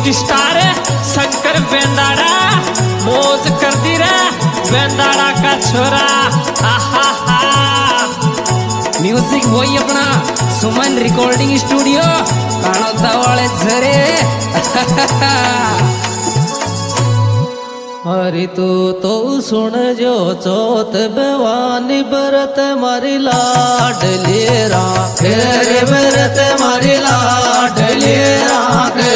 Music star Shankar वेंदाड़ा मौज कर दी रे वेंदाड़ा का छोरा। म्यूजिक वही अपना सुमन रिकॉर्डिंग स्टूडियो कानोदा वाले झरे। हरि तो सुन जो चौथ भवानी बरत मारी लाडली राखे रे बरत मारी लाडली राखे।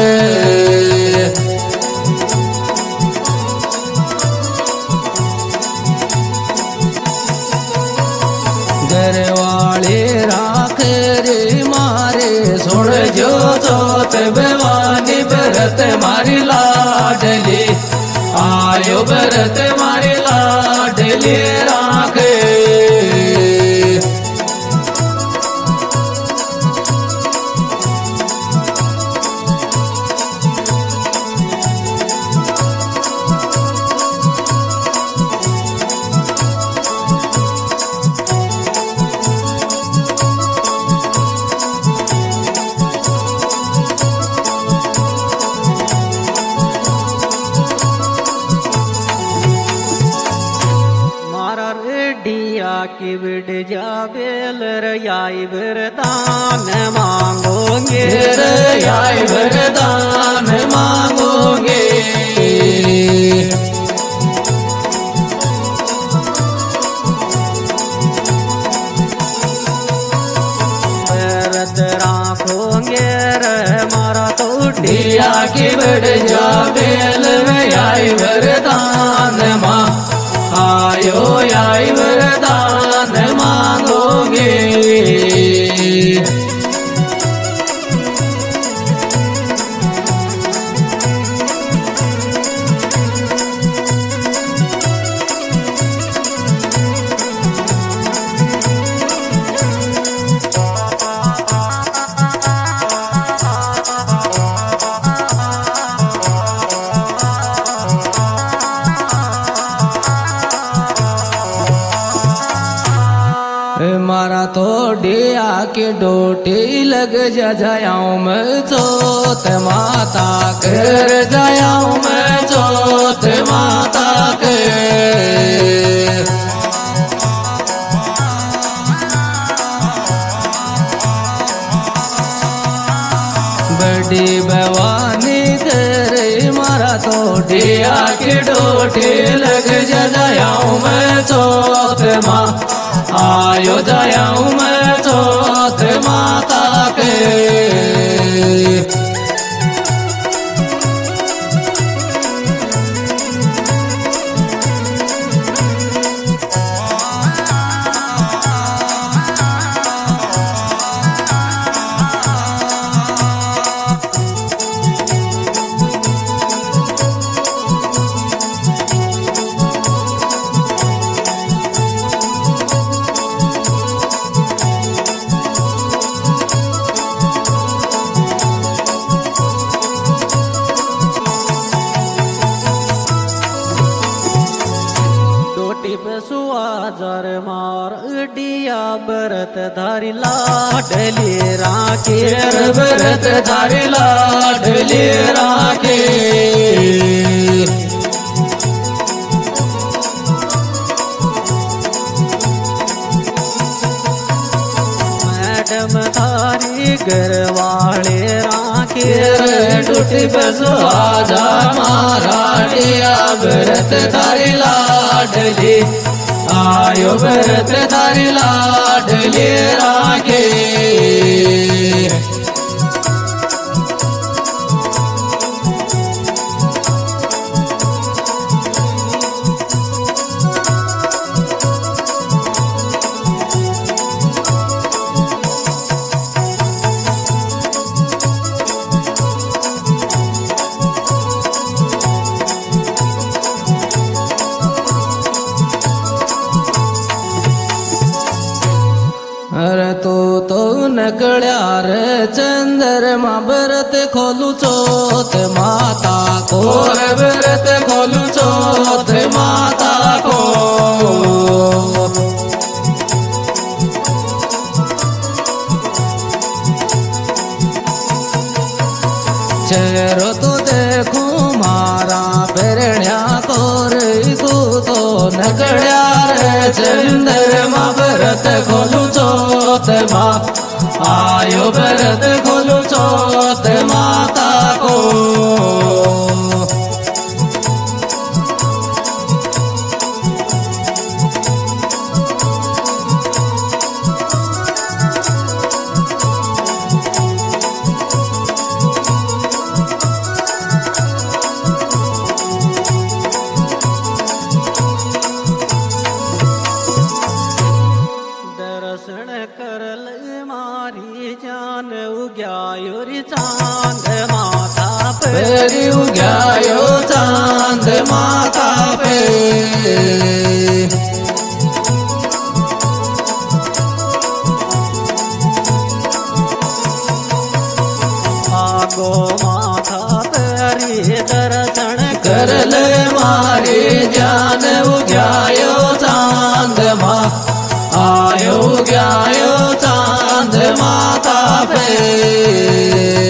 घरवाले राखे रे मारे सुन जो चौथ भवानी बरत मारी लाडली आयो बरत मारी लाडली राखे। की बिड जाबेल रयाई वरदान मांगोगे रयाई वरदान मांगोगे। व्रत राखोगे रे मारा तो ढिया की बिड जाबेल रयाई वरदान मां आयो आई वरदान मांगोगे। मारा तो डिया की डोटी लग जाऊं मैं चौथ माता कर जाऊं मैं चौथ माता के। बड़ी भवानी करे मारा तो डिया की डोटी लग जाऊं मैं चौथ माँ आयो जाऊं मैं चौथ माता के। सुआजर मार डिया बरत धारी लाडली राखे बरत धारी लाडली राखे। मैडम थारी घरवाले राखे टूटी बसुआजा मारा डिया बरत धारी लाडली आयो बरत धारी लाडली राखे। अरे तो नकळ्या रे चंद्रमा बरत खोलू चौथ माता को बरत खोलू चौथ माता को। चेहरो तो नकळ्या रे चंद्रमा भरत खोलू चोत मा आयो भरत खोलू चोत माता को दर्शन करल मारी जान उग्यायो रे चांद माथा पे फेरी उग्यायो चांद माथा पे आगो माथा तेरी दर्शन करल मारी जान उग्यायो चांद मा आयो उग्यायो चांद माथा पे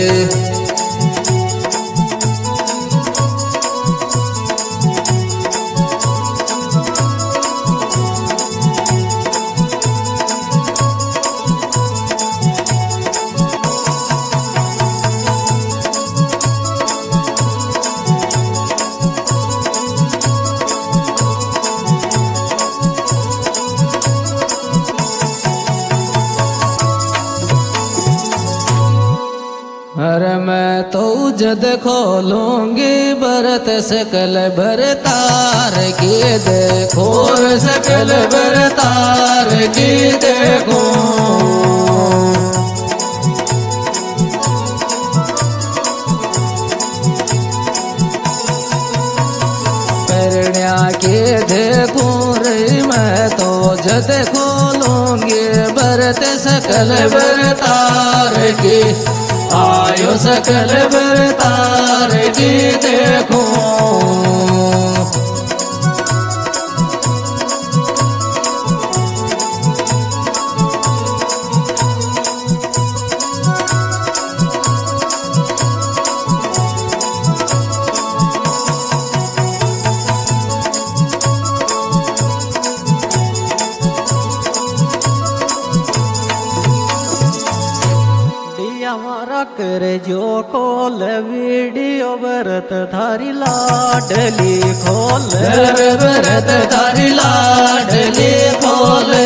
अरे मैं तो जद खोलूंगी बरत सकल बरतार की देखो सकल बरतार की देखो परण्या के देखो रे मैं तो जद खोलूंगी बरत सकल बरतार की आयो सकल बरतार की देखो कर जो खोल वीडियो भरत थारी लाडली खोल भरत थारी लाडली खोल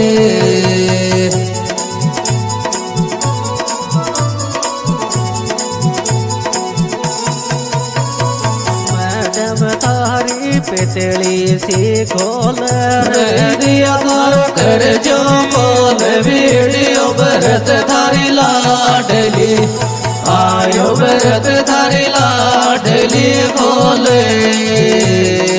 मैडम थारी पितली सी खोल दिया कर जो खोल वीडियो भरत थारी लाडली आयो भरत थारी लाडली खोले